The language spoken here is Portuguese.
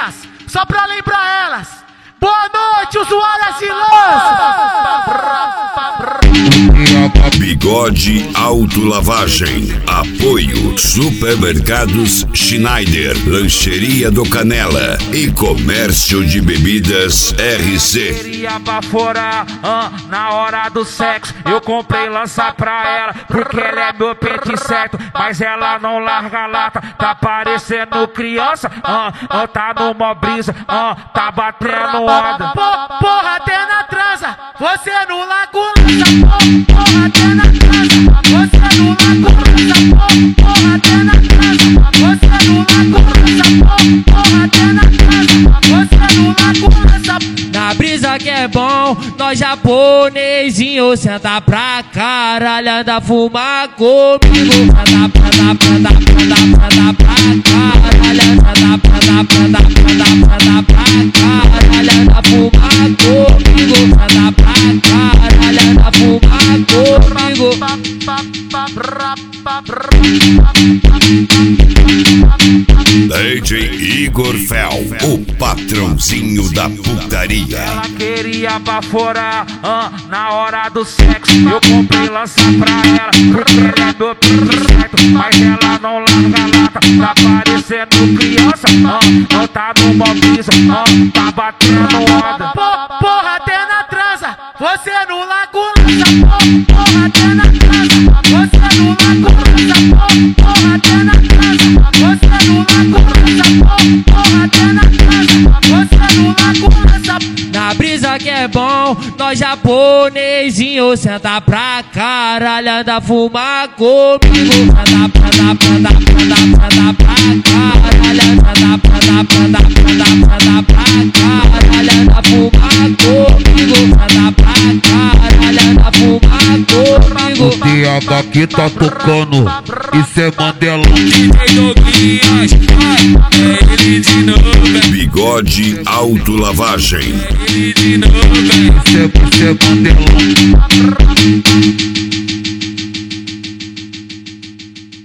Minas, só pra lembrar elas. Boa noite, usuárias e lãs. Bigode Autolavagem. Apoio Supermercados Schneider, Lancheria do Canela e Comércio de Bebidas RC. Queria baforar, na hora do sexo eu comprei lança pra ela, porque ela é meu pente certo, mas ela não larga a lata. Tá parecendo criança, tá numa brisa, tá batendo onda. Porra, até na transa, você no lago lança. Porra, até na transa, você no lago lança. Porra, até na transa, você no lago lança. Porra, até na transa, você no lago lança. Na brisa que é bom, nós japonesinho senta pra caralho, anda fumar comigo. Senta pra caralho, senta pra caralho, anda fumar comigo. Senta pra caralho, anda fumar comigo. DJ Igor Fel, o patrãozinho da putaria. Ela queria baforar, na hora do sexo eu comprei lança pra ela, porque ela é meu pente certo, mas ela não larga a lata. Tá parecendo criança, tá numa brisa, tá batendo onda. Porra, até na transa, você no lago lança. Porra, até na transa, você no lago lança. Porra, até na transa, você no lago lança. Porra, até na transa, você no lago lança. Na brisa que é bom, nós japonesinho senta pra caralho, anda fumar comigo. Senta pra caralho, senta pra caralho, anda fumar comigo. Senta pra caralho, anda fumar comigo. O DH que tá tocando, isso é Mandela. DJ Douglas, é ele de novo. Bigode Autolavagem. Isso é Mandela.